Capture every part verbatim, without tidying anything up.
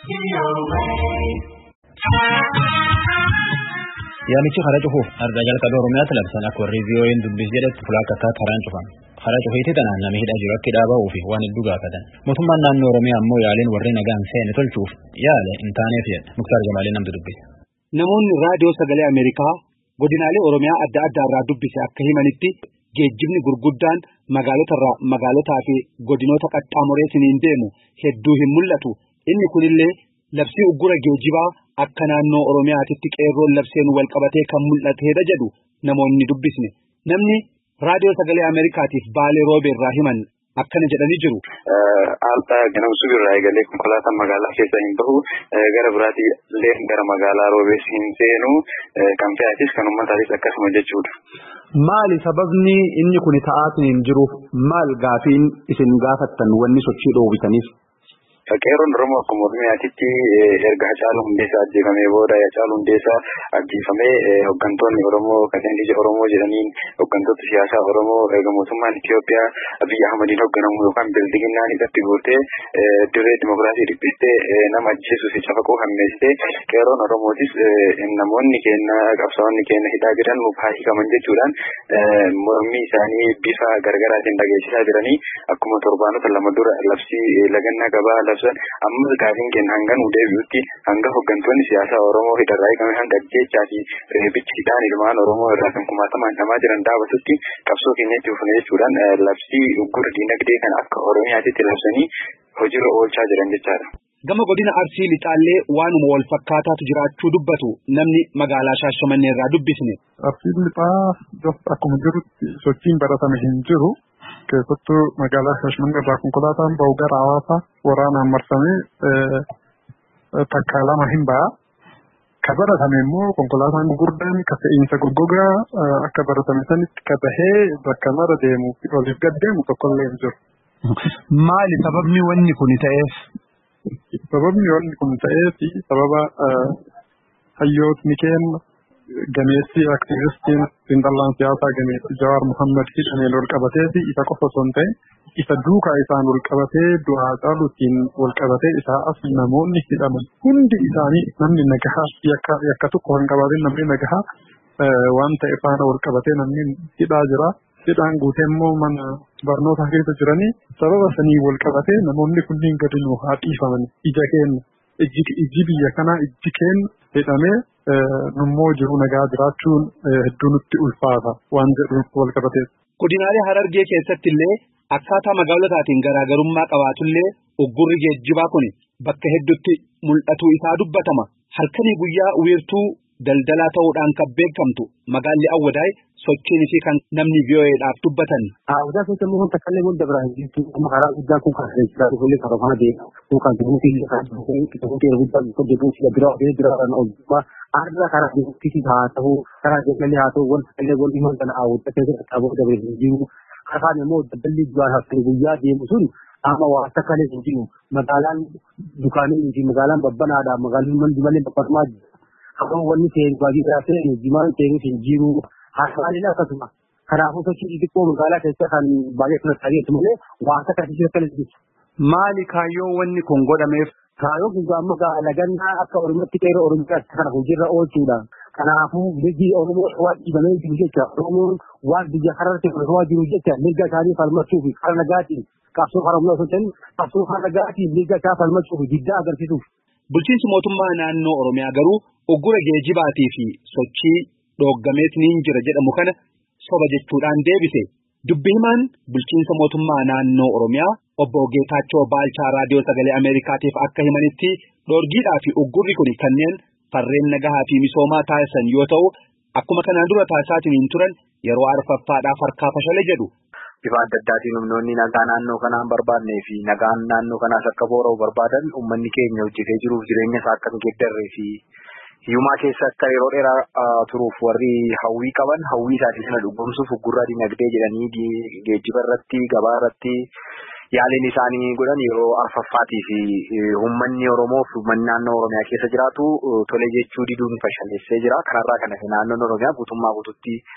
Yaamichi hara cufuuf ardaa jalqaba Oromiyaatti labsan akka warri vii'oo'een dubbis jedhetti fulaakka akka karaan cufan. Hara cufeetii tanaan nama hidhaa jiru akka hidhaa ba'uu fi waan hedduu gaafatan. Mootummaan naannoo Oromiyaa ammoo yaaliin warri nagaan seene tolchuuf yaale hin taaneef jedha. Muktaar Jamaalee namtu dubbise. Namoonni raadiyoo sagalee Ameerikaa godinaalee Oromiyaa adda addaa irraa dubbise akka himanitti geejjibni gurguddaan magaalotarraa magaalotaa fi godinoota qaxxaamureetiin deemu hedduu hin mul'atu. Inni kunillee labsii uggura geejjibaa akka naannoo Oromiyaatti qeerroon labseen wal qabatee kan mul'ateedha jedhu namoonni dubbisne. Namni raadiyoo sagalee Ameerikaatiif baalee roobeerraa himan akkana jedhanii jiru. Alta ganamsu birraa eegalee konkolaataan magaalaa keessa hin bahu gara biraatii illee gara magaalaa roobees hin seenu kan fe'atis kan uummataatis akkasuma jechuudha. Maali sababni inni kun ta'aatiin jiruuf maal gaafiin isin gaafattan wanni sochii dhoowwitaniif? Qeerroon Oromoo akkuma Oromiyaatti erga Hacaaluu Hundeessaa ajjeefamee booda Hacaaluu Hundeessaa ajjeefamee hooggantoonni Oromoo kanneen ija Oromoo jedhaniin hooggantoota siyaasaa Oromoo erga mootummaan Itoophiyaa Abiyyi Ahmadiin hoogganamu yookaan bildiginnaan hidhatti guurtee dirree dimokiraasii dhiphistee nama ajjeesuu fi cafaquu hammeessitee qeerroon Oromootis namoonni keenya qabsaa'onni keenya hidhaa jiran nuuf haa hiikaman jechuudhaan mormii isaanii bifa gargaraatiin dhageessisaa jiranii akkuma torbaanota lama dura labsii lagannaa gabaa amma gaafiin keenya hanga nu deebi'utti hanga hooggantoonni siyaasaa Oromoo hidharraa eegame hanga jechaa fi reebichiidhaan ilmaan Oromoo irraa kan kumaatamaan dhamaa jiran dhaabatutti qabsoo keenyatti dhufne jechuudhaan labsii uggura diinagdee kan akka Oromiyaatti labsanii hojiirra oolchaa jiran jechaadha. Gama godina Arsii Lixaallee waanuma wal fakkaataatu jiraachuu dubbatu namni magaalaa Shaashamannee irraa dubbisne. Arsii Lixaa akkuma jirutti sochiin baratame hin jiru. Keessattuu magaalaa Shaashamannee irraa konkolaataan ba'u gara Hawaasaa waraanaan marsamee takka lama hin ba'a. Kan baratame immoo konkolaataan gurguddaan kan fe'iinsa goggogaa akka baratame sanitti kan bahee bakka mara deemuu fi oliif gad deemu tokkollee hin jiru. Maali sababni wanni kun ta'eef? Sababni wanni kun ta'eef sababa hayyootni keenya gameessi aktivistiin xiinxalaan siyaasaa gameessi Jawaar Muhammad hidhameen wal qabatee fi isa qofa osoo hin ta'in isa duukaa isaan wal qabatee du'aa caaluutiin wal qabatee isaa as namoonni hidhaman hundi isaanii namni nagahaa yakka yakka tokko hin qabaatin namni nagahaa waan ta'e faana wal qabatee namni hidhaa jira. Hidhaan guutee immoo mana barnootaa keessa jiranii sababa sanii wal qabatee namoonni kunniin gadi nu haa dhiifaman ija keenya ijji biyya kanaa ijji keenya hidhamee nummoo jiru nagaa jiraachuun hedduu nutti ulfaata waan jedhuuf wal qabatee. Godinaalee Harargee keessatti illee akkaataa magaalotaatiin garaagarummaa qabaatullee uggurri geejjibaa kun bakka hedduutti mul'atu isaa dubbatama. Halkanii guyyaa wiirtuu daldalaa ta'uudhaan kan beekamtu magaalli Awwadaay sochiin isii kan namni vii'oo'eedhaaf dubbatan. Awwadaa keessatti immoo takkaalee booda biraan jirtu karaa guddaa kun kan jira ijoollee karaa kana deemu kun kan duuti kan duuti duuti guddaa kun deemuusi biraa fi biraan oolmaa arra karaa duuti haa ta'u karaa jallee haa ta'u wanta illee wal himan kana awwadaa keessatti qabuu dabalee jiru karaa immoo dabballi du'aa haftee guyyaa deemu sun amma waa takkaalee jiru magaalaan dukaanonni fi magaalaan babbanaadha magaalaan manni malee babbanaa akkuma wanni ta'e baay'ee ta'e jimaan ta'e jiru haasa'anii akkasuma kanaafuu sochii xixiqqoo magaalaa keessa kan baay'ee kan ta'eetu malee waan akka taasisu kan jiru. Maali kaayyoo wanni kun godhameef? Kaayyoo kun amma lagannaa akka Oromootti qeerroo Oromiyaatti kan hojiirra oolchuudha. Kanaafuu biyyi Oromoo waan dhiibamee jiru jecha Oromoon waan biyya kanarratti fudhatamaa jiru jecha mirga isaanii falmachuu fi karaa nagaatiin qabsoo karaa humna osoo ta'in qabsoo karaa nagaatiin mirga isaa falmachuu fi diddaa agarsiisuuf. Bulchiinsi mootummaa naannoo Oromiyaa garuu uggura geejjibaatii fi sochii dhooggameetiin jira jedhamu kana soba jechuudhaan deebise. Dubbi himaan bulchiinsa mootummaa naannoo Oromiyaa obbo Geetaachoo Baalchaa raadiyoo sagalee Ameerikaatiif akka himanitti dhoorgiidhaa fi uggurri kun kanneen farreen nagahaa fi misoomaa taasisan yoo ta'u akkuma kanaan dura taasisaatiin hin turan yeroo arfaffaadhaaf harkaa fashale jedhu. Bifa adda addaatiin humnoonni nagaa naannoo kanaan barbaadnee fi nagaan naannoo kanaas akka boora'u barbaadan uummanni keenya hojjetee jiruuf jireenya isaa akka hin geeddarree fi hiyyummaa keessa akka yeroo dheeraa turuuf warri hawwii qaban hawwii isaatii sana dhugoomsuuf uggurraa dinagdee jedhanii geejjiba irratti gabaa irratti yaaliin isaanii godhan yeroo arfaffaatii fi uummanni Oromoo fi uummanni naannoo Oromiyaa keessa jiraatu tolee jechuu diduun fashaleessee jira. Kanarraa kan hafe naannoon Oromiyaa guutummaa guutuutti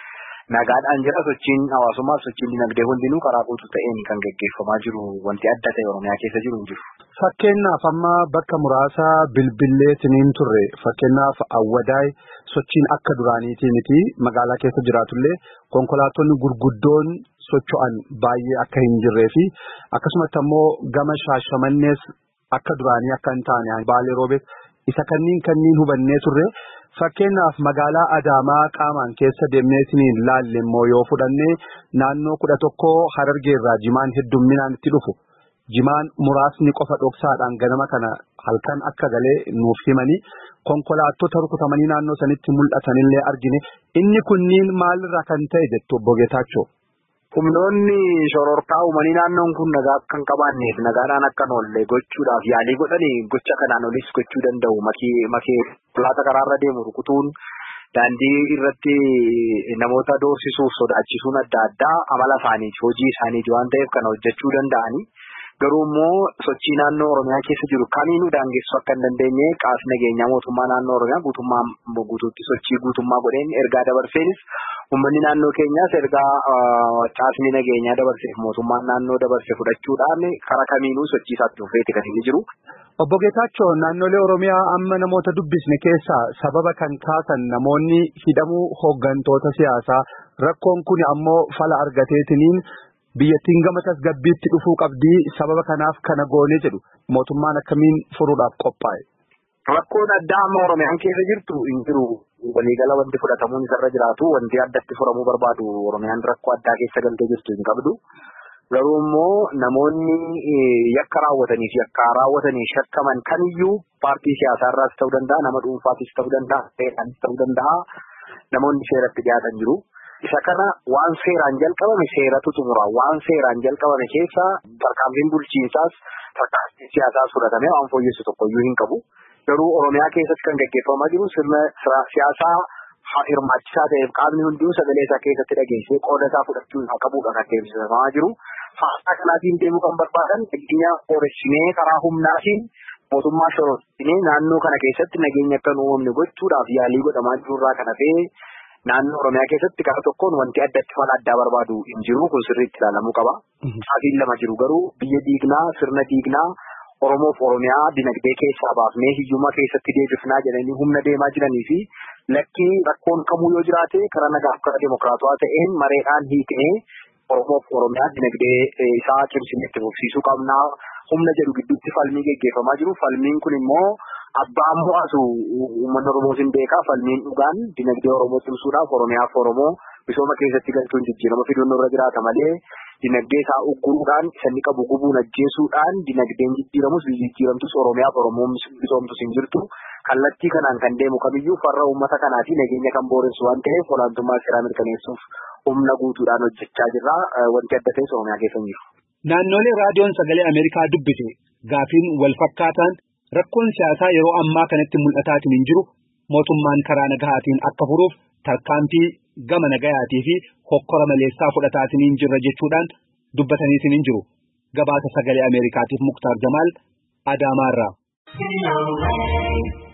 nagaadhaan jira sochiin hawaasummaa sochiin dinagdee hundinuu karaa guutuu ta'een kan gaggeeffamaa jiru wanti adda ta'e Oromiyaa keessa jiru hin jiru. Fakkeenyaaf amma bakka muraasa bilbilleetiniin turre fakkeenyaaf Awwadaay sochiin akka duraaniitii miti magaalaa keessa jiraatullee konkolaattonni gurguddoon socho'an baay'ee akka hin jirree fi akkasumas ammoo gama Shaashamannees akka duraanii akka hin taane Baalee Roobees isa kanniin kanniin hubannee turre fakkeenyaaf magaalaa Adaamaa qaamaan keessa deemneetiniin laalle immoo yoo fudhannee naannoo kudha tokkoo Harargeerraa jimaan heddumminaan itti dhufu. Jimaan muraasni qofa dhoksaadhaan ganama kana halkan akka galee nuuf himanii konkolaattota rukutamanii naannoo sanitti mul'atanillee argine inni kunniin maalirraa kan ta'e jettu obbo Geetaachoo. Humnoonni shororkaa uumanii naannoon kun nagaa akka hin qabaanneef nagaadhaan akka hin oolle gochuudhaaf yaalii godhanii gocha kanaan olis gochuu danda'u makee makee konkolaataa karaarra deemu rukutuun daandii irratti namoota doorsisuuf sodaachisuun adda addaa amala isaaniiti hojii isaaniiti waan ta'eef kana hojjechuu danda'anii. Garuu immoo sochii naannoo Oromiyaa keessa jiru kamiinuu daangessuu akka hin dandeenye qaamni nageenyaa mootummaa naannoo Oromiyaa guutummaa guutuutti sochii guutummaa godheen ergaa dabarseenis uummanni naannoo keenyaas ergaa qaamni nageenyaa dabarseef mootummaan naannoo dabarse fudhachuudhaan karaa kamiinuu sochii isaatti dhufeeti kan inni jiru. Obbo Geetaachoo naannolee Oromiyaa amma namoota dubbisne keessaa sababa kan kaasan namoonni hidhamuu hooggantoota siyaasaa rakkoon kun ammoo fala argateetiniin. Biyyattiin gama tasgabbiitti dhufuu qabdi sababa kanaaf kana goone jedhu mootummaan akkamiin furuudhaaf qophaa'e. Rakkoon addaa amma Oromiyaan keessa jirtu hin jiru waliigala wanti fudhatamuun isarra jiraatu wanti addatti furamuu barbaadu Oromiyaan rakkoo addaa keessa galtee jirtu hin qabdu. Garuu immoo namoonni yakka raawwatanii fi yakka raawwatanii shakkaman kamiyyuu paartii siyaasaarraas ta'uu danda'a nama dhuunfaafis ta'uu danda'a seeraanis ta'uu danda'a namoonni seeratti dhiyaatan jiru. Isa kana waan seeraan jalqabame seeratu xumura. Waan seeraan jalqabame keessa tarkaanfiin bulchiinsaas tarkaanfiin siyaasaas fudhatamee waan fooyyessu tokkoyyuu hin qabu. Garuu Oromiyaa keessatti kan gaggeeffamaa jiru sirna siyaasaa hirmaachisaa ta'eef qaamni hunduu sagalee isaa keessatti dhageessee qooda isaa fudhachuu isaa qabuudha kan deemsifamaa jiru. Haasaa kanaatiin deemuu kan barbaadan nageenya qooressinee karaa humnaatiin mootummaa shororsinee naannoo kana keessatti nageenya akka hin uumamne gochuudhaaf yaalii godhamaa jirurraa kan hafee naannoo Oromiyaa keessatti karaa tokkoon wanti addatti fala addaa barbaadu hin jiru kun sirriitti ilaalamuu qaba. Saafiin lama jiru garuu biyya diignaa sirna diignaa Oromoof Oromiyaa dinagdee keessaa baafnee hiyyummaa keessatti deebifnaa jedhanii humna deemaa jiranii fi lakkii rakkoon kamuu yoo jiraate karaa nagaaf karaa demokiraatawaa ta'een mareedhaan hiiknee Oromoof Oromiyaa dinagdee isaa cimsinee itti fufsiisuu qabnaa humna jedhu gidduutti falmii gaggeeffamaa jiru. Falmiin kun immoo abbaa mo'atu uummanni Oromoo sin beekaa falmiin dhugaan dinagdee Oromoo cimsuudhaaf Oromiyaaf Oromoo misooma keessatti galchuun jijjiirama fiduun irra jiraata malee dinagdee isaa ugguruudhaan sanni qabu gubuun ajjeesuudhaan dinagdeen jijjiiramus jijjiiramtus Oromiyaaf Oromoo misoomtus hin jirtu. Kallattii kanaan kan deemu kamiyyuu farra uummata kanaatii nageenya kan booressu waan ta'eef olaantummaa seeraa mirkaneessuuf humna guutuudhaan hojjechaa jirra. Wanti adda ta'es Oromiyaa keessa hin jiru. Naannolee raadiyoon sagalee Ameerikaa dubbise gaafiin wal fakkaataan rakkoon siyaasaa yeroo ammaa kanatti mul'ataatiin hin jiru mootummaan karaa nagahaatiin akka furuuf tarkaanfii gama nagayaatii fi hokkora maleessaa fudhataatiin hin jirra jechuudhaan dubbataniitiin hin jiru. Gabaasa sagalee Ameerikaatiif Muktaar Jamaal Adaamaarraa.